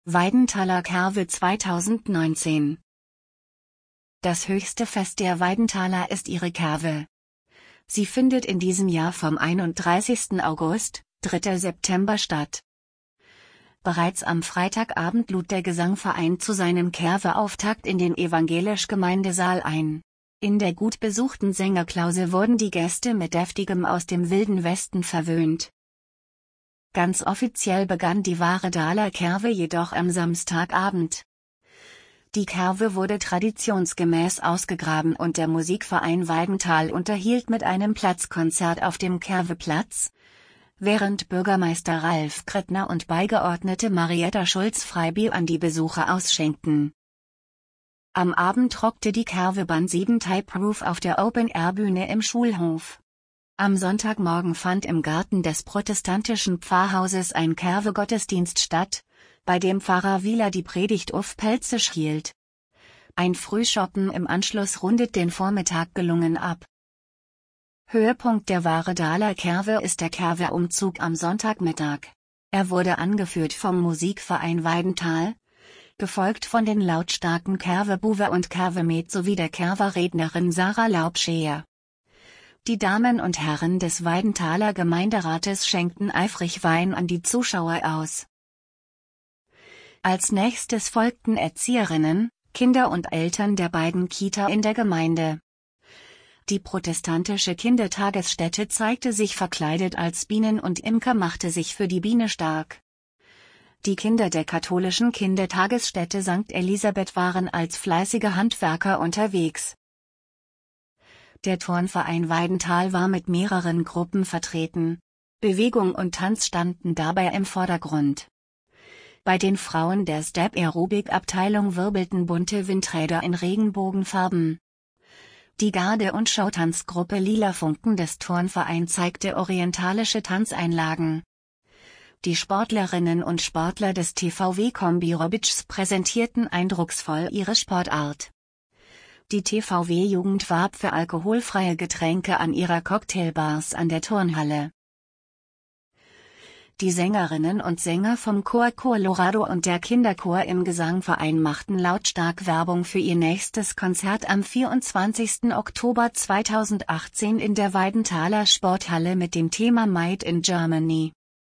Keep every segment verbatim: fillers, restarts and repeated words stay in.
Weidenthaler Kerwe zweitausendneunzehn. Das höchste Fest der Weidenthaler ist ihre Kerwe. Sie findet in diesem Jahr vom einunddreißigsten August, dritter September statt. Bereits am Freitagabend lud der Gesangverein zu seinem Kerwe-Auftakt in den Evangelisch-Gemeindesaal ein. In der gut besuchten Sängerklause wurden die Gäste mit Deftigem aus dem Wilden Westen verwöhnt. Ganz offiziell begann die Weidenthaler Kerwe jedoch am Samstagabend. Die Kerwe wurde traditionsgemäß ausgegraben und der Musikverein Weidenthal unterhielt mit einem Platzkonzert auf dem Kerweplatz, während Bürgermeister Ralf Krettner und Beigeordnete Marietta Schulz-Freibier an die Besucher ausschenkten. Am Abend rockte die Kerwe-Band sieben Type Roof auf der Open-Air-Bühne im Schulhof. Am Sonntagmorgen fand im Garten des protestantischen Pfarrhauses ein Kerwe-Gottesdienst statt, bei dem Pfarrer Wieler die Predigt auf Pelzisch hielt. Ein Frühschoppen im Anschluss rundet den Vormittag gelungen ab. Höhepunkt der Weidenthaler Kerwe ist der Kerwe-Umzug am Sonntagmittag. Er wurde angeführt vom Musikverein Weidenthal, gefolgt von den lautstarken Kerwe-Buwe und Kerwe-Met sowie der Kerwe-Rednerin Sarah Laubscheer. Die Damen und Herren des Weidenthaler Gemeinderates schenkten eifrig Wein an die Zuschauer aus. Als nächstes folgten Erzieherinnen, Kinder und Eltern der beiden Kita in der Gemeinde. Die protestantische Kindertagesstätte zeigte sich verkleidet als Bienen und Imker machte sich für die Biene stark. Die Kinder der katholischen Kindertagesstätte Sankt Elisabeth waren als fleißige Handwerker unterwegs. Der Turnverein Weidenthal war mit mehreren Gruppen vertreten. Bewegung und Tanz standen dabei im Vordergrund. Bei den Frauen der Step-Aerobik-Abteilung wirbelten bunte Windräder in Regenbogenfarben. Die Garde- und Schautanzgruppe Lila Funken des Turnvereins zeigte orientalische Tanzeinlagen. Die Sportlerinnen und Sportler des T V W-Kombi Robitschs präsentierten eindrucksvoll ihre Sportart. Die T V W-Jugend warb für alkoholfreie Getränke an ihrer Cocktailbars an der Turnhalle. Die Sängerinnen und Sänger vom Chor Colorado und der Kinderchor im Gesangverein machten lautstark Werbung für ihr nächstes Konzert am vierundzwanzigsten Oktober zweitausendachtzehn in der Weidenthaler Sporthalle mit dem Thema Made in Germany.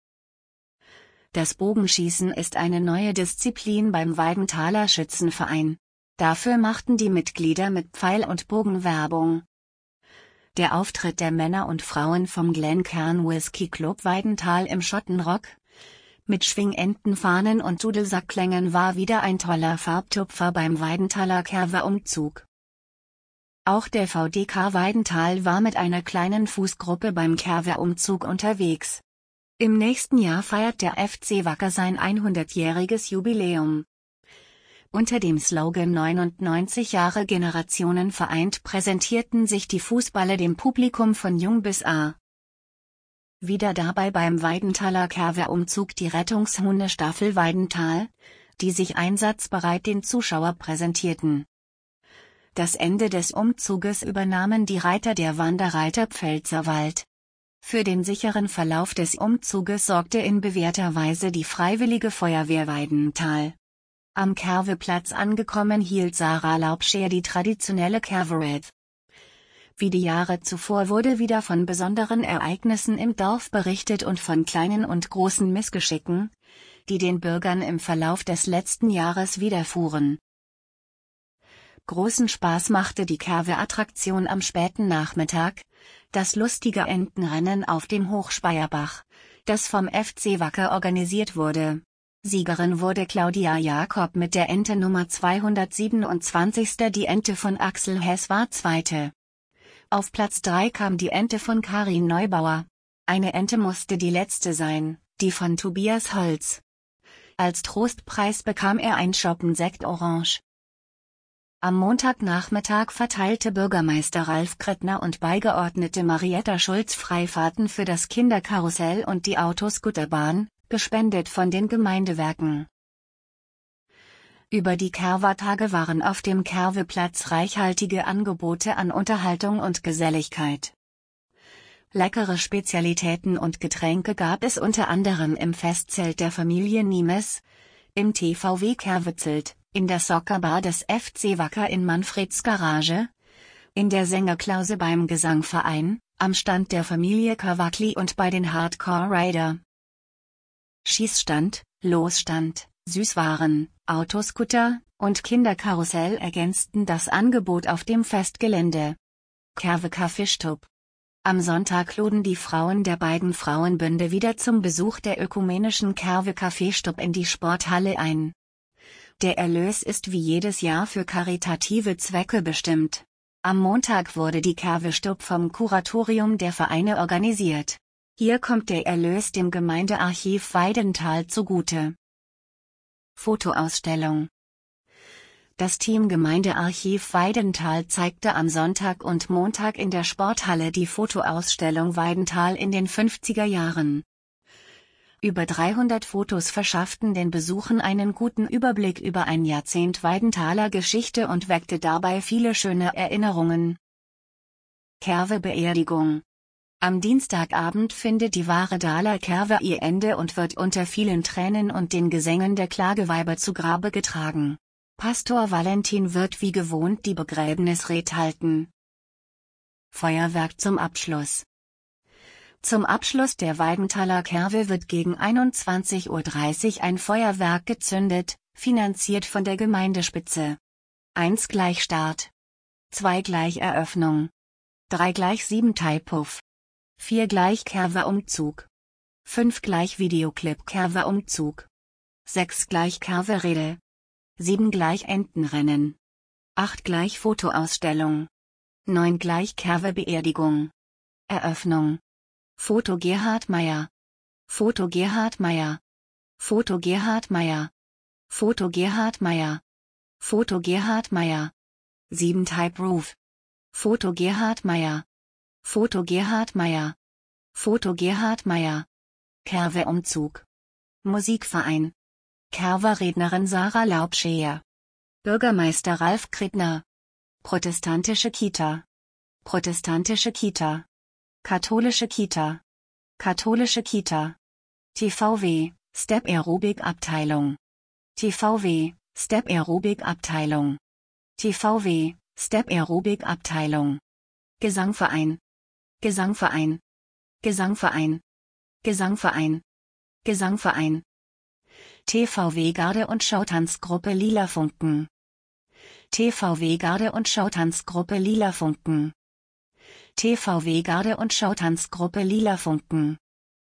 Das Bogenschießen ist eine neue Disziplin beim Weidenthaler Schützenverein. Dafür machten die Mitglieder mit Pfeil und Bogen Werbung. Der Auftritt der Männer und Frauen vom Glencairn Whisky Club Weidenthal im Schottenrock, mit Schwingentenfahnen und Dudelsackklängen war wieder ein toller Farbtupfer beim Weidenthaler Kerwe-Umzug. Auch der V D K Weidenthal war mit einer kleinen Fußgruppe beim Kerwe-Umzug unterwegs. Im nächsten Jahr feiert der F C Wacker sein hundertjähriges Jubiläum. Unter dem Slogan neunundneunzig Jahre Generationen vereint präsentierten sich die Fußballer dem Publikum von jung bis alt. Wieder dabei beim Weidenthaler Kerwe-Umzug die Rettungshundestaffel Weidenthal, die sich einsatzbereit den Zuschauer präsentierten. Das Ende des Umzuges übernahmen die Reiter der Wanderreiter Pfälzerwald. Für den sicheren Verlauf des Umzuges sorgte in bewährter Weise die Freiwillige Feuerwehr Weidenthal. Am Kerweplatz angekommen hielt Sarah Laubscheer die traditionelle Kerwe-Rede. Wie die Jahre zuvor wurde wieder von besonderen Ereignissen im Dorf berichtet und von kleinen und großen Missgeschicken, die den Bürgern im Verlauf des letzten Jahres widerfuhren. Großen Spaß machte die Kerwe-Attraktion am späten Nachmittag, das lustige Entenrennen auf dem Hochspeyerbach, das vom F C Wacker organisiert wurde. Siegerin wurde Claudia Jakob mit der Ente Nummer zweihundertsiebenundzwanzig. Die Ente von Axel Hess war Zweite. Auf Platz drei kam die Ente von Karin Neubauer. Eine Ente musste die letzte sein, die von Tobias Holz. Als Trostpreis bekam er ein Schoppen Sekt Orange. Am Montagnachmittag verteilte Bürgermeister Ralf Krettner und Beigeordnete Marietta Schulz Freifahrten für das Kinderkarussell und die Autoscooterbahn, gespendet von den Gemeindewerken. Über die Kerwa-Tage waren auf dem Kerweplatz reichhaltige Angebote an Unterhaltung und Geselligkeit. Leckere Spezialitäten und Getränke gab es unter anderem im Festzelt der Familie Niemes, Im T V W Kervezelt, in der Soccerbar des F C Wacker in Manfreds Garage, in der Sängerklause beim Gesangverein, am Stand der Familie Kawakli und bei den Hardcore Rider. Schießstand, Losstand, Süßwaren, Autoscooter und Kinderkarussell ergänzten das Angebot auf dem Festgelände. Kerve Kaffeestub. Am Sonntag luden die Frauen der beiden Frauenbünde wieder zum Besuch der ökumenischen Kerve Kaffeestub in die Sporthalle ein. Der Erlös ist wie jedes Jahr für karitative Zwecke bestimmt. Am Montag wurde die Kerve-Stub vom Kuratorium der Vereine organisiert. Hier kommt der Erlös dem Gemeindearchiv Weidenthal zugute. Fotoausstellung. Das Team Gemeindearchiv Weidenthal zeigte am Sonntag und Montag in der Sporthalle die Fotoausstellung Weidenthal in den fünfziger Jahren. Über dreihundert Fotos verschafften den Besuchern einen guten Überblick über ein Jahrzehnt Weidenthaler Geschichte und weckte dabei viele schöne Erinnerungen. Kerve-Beerdigung. Am Dienstagabend findet die wahre Daler Kerve ihr Ende und wird unter vielen Tränen und den Gesängen der Klageweiber zu Grabe getragen. Pastor Valentin wird wie gewohnt die Begräbnisred halten. Feuerwerk zum Abschluss. Zum Abschluss der Weidenthaler Kerve wird gegen einundzwanzig Uhr dreißig ein Feuerwerk gezündet, finanziert von der Gemeindespitze. eins gleich Start. zwei gleich Eröffnung. drei gleich sieben Teipuff. vier gleich Kerve-Umzug. fünf gleich Videoclip Kerve-Umzug. sechs gleich Kerve-Rede. sieben gleich Entenrennen. acht gleich Fotoausstellung. neun gleich Kerve-Beerdigung. Eröffnung. Foto Gerhard Meyer. Foto Gerhard Meyer. Foto Gerhard Meyer. Foto Gerhard Meyer. Foto Gerhard Meyer. sieben Type Roof. Foto Gerhard Meyer. Foto Gerhard Meyer. Foto Gerhard Meyer. Kerve-Umzug. Musikverein. Kerver-Rednerin Sarah Laubscheer. Bürgermeister Ralf Krittner. Protestantische Kita. Protestantische Kita. Katholische Kita. Katholische Kita. T V W, Step Aerobic Abteilung. T V W, Step Aerobic Abteilung. T V W, Step Aerobic Abteilung. Gesangverein. Gesangverein. Gesangverein. Gesangverein. Gesangverein. T V W Garde und Schautanzgruppe Lila Funken. T V W Garde und Schautanzgruppe Lila Funken. T V W Garde und Schautanzgruppe Lila Funken.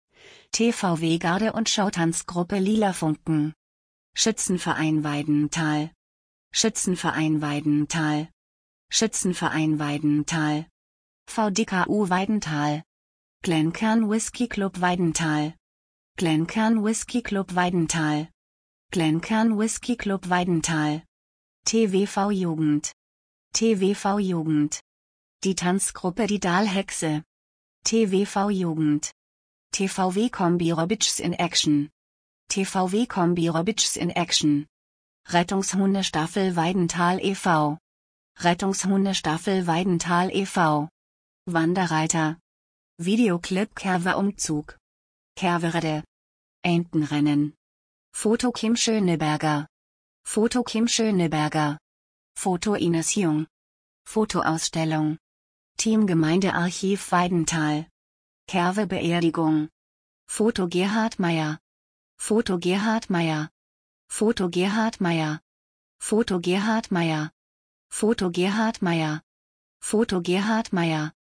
T V W Garde und Schautanzgruppe Lila Funken. Schützenverein Weidenthal. Schützenverein Weidenthal. Schützenverein Weidenthal. V D K U Weidenthal. Glenkern Whisky Club Weidenthal. Glenkern Whisky Club Weidenthal. Glenkern Whisky Club Weidenthal. T W V Jugend. T W V Jugend. Die Tanzgruppe Die Dahlhexe. T W V Jugend. T V W Kombi Robitschs in Action. T V W Kombi Robitschs in Action. Rettungshundestaffel Weidenthal e V. Rettungshundestaffel Weidenthal e V. Wanderreiter. Videoclip Kerve-Umzug. Kerve-Rede. Entenrennen. Foto Kim Schöneberger. Foto Kim Schöneberger. Foto Ines Jung. Fotoausstellung. Team Gemeindearchiv Weidenthal. Kerve-Beerdigung. Foto Gerhard Meyer. Foto Gerhard Meyer. Foto Gerhard Meyer. Foto Gerhard Meyer. Foto Gerhard Meyer. Foto Gerhard Meyer.